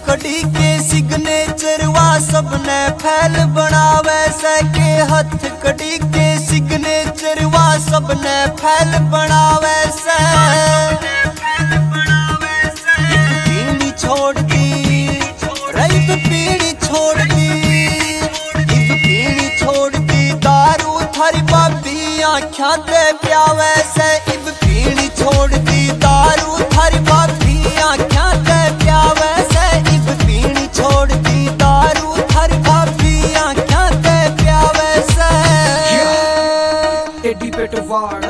कड़ी के सिग्नेचर वा सबने फैल बनावे से के हथ कड़ी के सिग्नेचर वा सबने फैल बनावे से पीढ़ी छोड़ दी रईब पीढ़ी छोड़ दी इब पीढ़ी छोड़ दी दारू थारी बाबी आँखा ते प्यावे से इब पीढ़ी छोड़ दी दारू थारी बाबी आँखा ते प्यावे से इब पीढ़ी छोड़ दी दारू थारी बाबी आँखा ते प्यावे से एडी पेटवाड़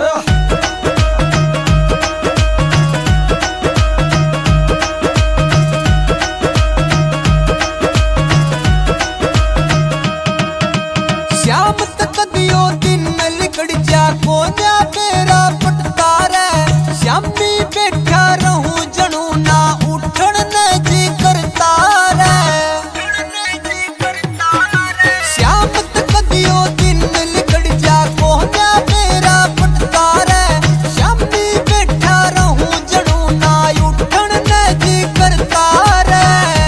श्याम तक दियो दिन में लिकड़ जा कोन्या मेरा पटता रे श्यामी बैठा रहूं जनू ना उठन ने जी करता रे श्याम तक दियो दिन में लिकड़ जा कोन्या मेरा पटता रे श्यामी बैठा रहूं जनू ना उठन ने जी करता रे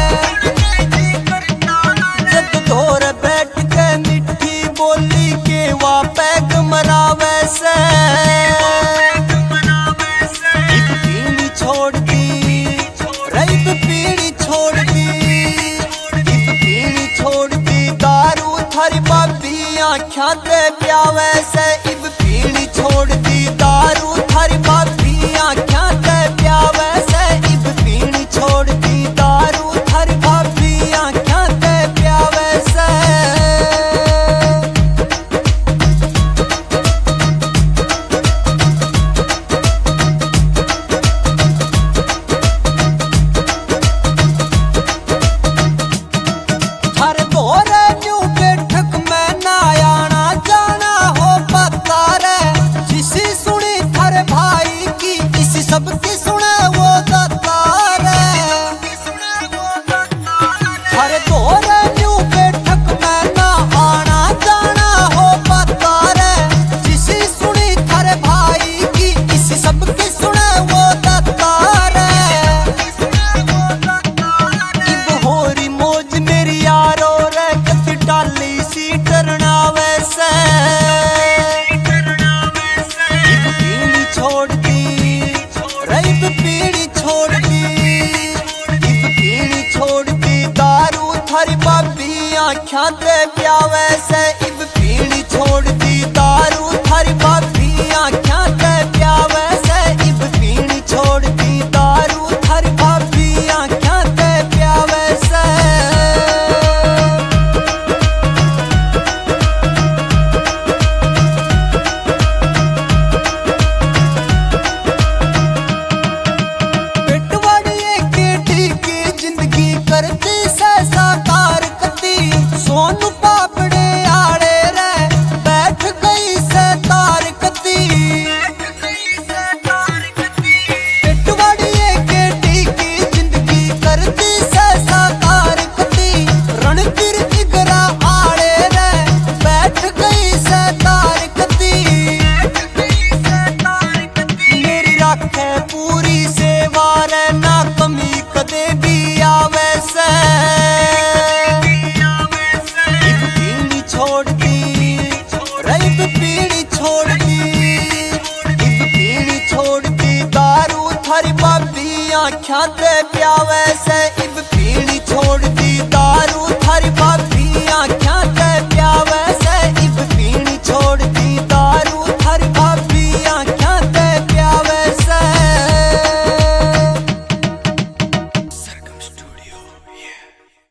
जब दौर बैठ के मिठी बोली के वा पैग मरावे से इब पीढ़ी छोड़ दी रईब पीढ़ी छोड़ दी इब पीढ़ी छोड़ दी दारू थारी बाबी आँखा ते प्यावे से इब पीढ़ी छोड़ दी दारू थारी बाबी आँखा ते प्यावे से इब पीढ़ी छोड़ दी दारू थारी बाबी आँखा ते प्यावे से हर दौरे न्यू बैठक में ना आना जाना हो पता रे जिसी सुनी थारे भाई की इसी सबकी सुने वो दत्ता रे हर दौरे न्यू बैठक में ना आना जाना हो पता रे जिसी सुनी थारे भाई की इसी सबकी सुने वो दत्ता रे इब होरी मौज मेरी यारो रे कति डाली सी डरना वैसे इब पीढ़ी छोड़ दी रईब पीढ़ी छोड़ दी इब पीढ़ी छोड़ दी दारू थारी बाबी आँखा ते प्यावे से इब पीढ़ी छोड़ दी दारू थारी बाबी आँखा ते प्यावे से इब पीढ़ी छोड़ दी दारू थारी बाबी आँखा ते प्यावे से पेटवाड़िए केटी की जिंदगी करती से साकार कती सोनू पापड़े आड़े रे बैठ गई से तार कती पेटवाड़िए केटी की जिंदगी करती से साकार कती रणबीर जिगरा आड़े रे बैठ गई से तार कती मेरी राखे पूरी सेवा रे ना कमी कदे भी आवे से इब पीढ़ी छोड़ दी रईब पीढ़ी छोड़ दी इब पीढ़ी छोड़ दी दारू थारी बाबी आँखा ते प्यावे से इब पीढ़ी छोड़